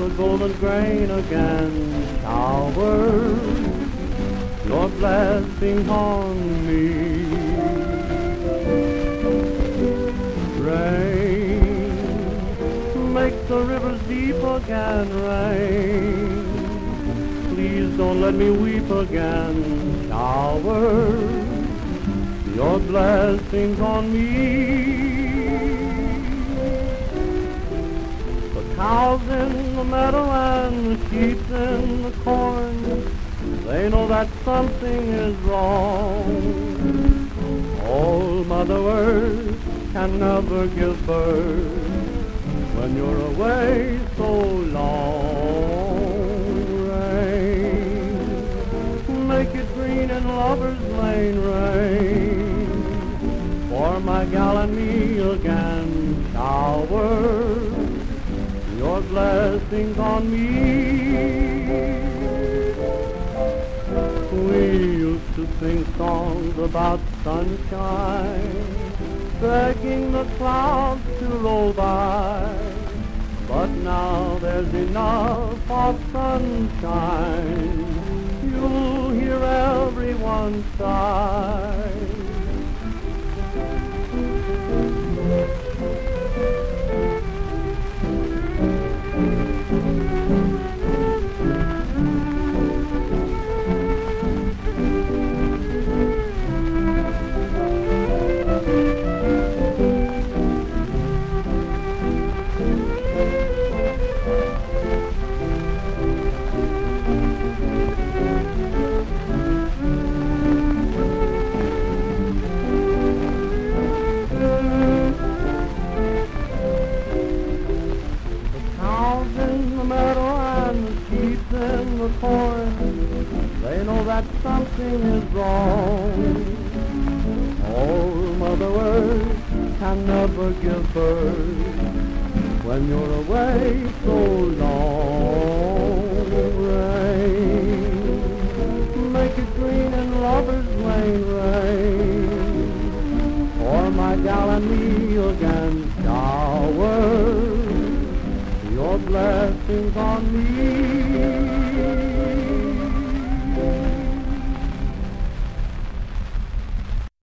the golden grain again. Shower your blessings on me. Rain, make the rivers deep again. Rain, please don't let me weep again. Shower your blessings on me. The cows in the meadow and the sheep in the corn, they know that something is wrong. Old Mother Earth can never give birth when you're away so long. Rain, make it green in Lover's Lane. Rain, for my gal and me again. Shower your blessings on me. We used to sing songs about sunshine, begging the clouds to roll by. But now there's enough of sunshine, you'll hear everyone sigh. In the corn, they know that something is wrong. Old Mother Earth can never give birth when you're away so long. Rain, make it green in Lover's Lane. Rain, for my gal and me again. Shower your blessings on me.